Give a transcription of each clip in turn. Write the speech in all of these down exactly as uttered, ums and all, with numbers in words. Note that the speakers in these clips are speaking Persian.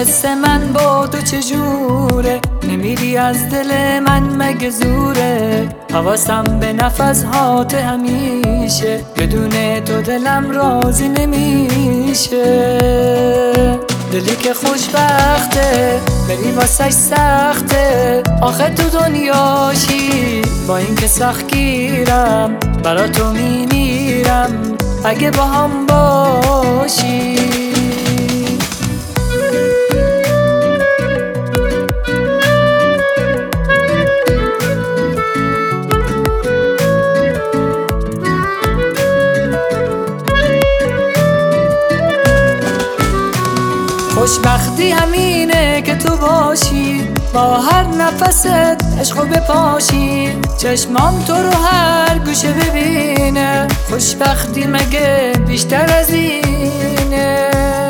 حس من با تو چجوره؟ نمیری از دل من مگه زوره؟ حواسم به نفس هات همیشه، بدون تو دلم راضی نمیشه. دلی که خوشبخته بری واسش سخته، آخه تو دنیاشی با این که سخت گیرم، برا تو میمیرم اگه با هم باشی. خوشبختی همینه که تو باشی، با هر نفست عشقو بپاشی، چشمام تو رو هر گوشه ببینه، خوشبختی مگه بیشتر از اینه؟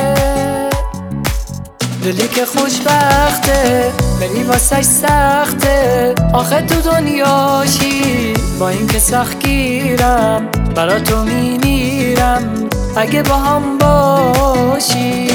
دلی که خوشبخته بری واسش سخته، آخه تو دنیاشی با این که سخت گیرم، برا تو میمیرم اگه با هم باشی.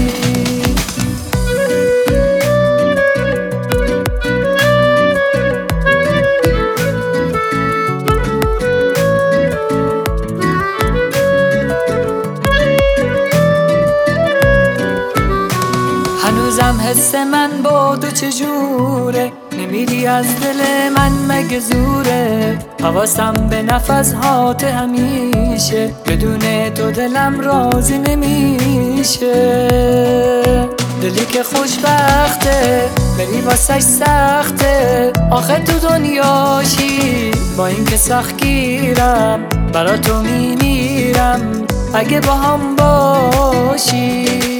هنوزم حس من با تو چجوره؟ نمیری از دل من مگه زوره؟ حواسم به نفس هات همیشه، بدون تو دلم راضی نمیشه. دلی که خوشبخته بری واسش سخته، آخه تو دنیاشی با این که سخت گیرم، برا تو میمیرم اگه با هم باشی.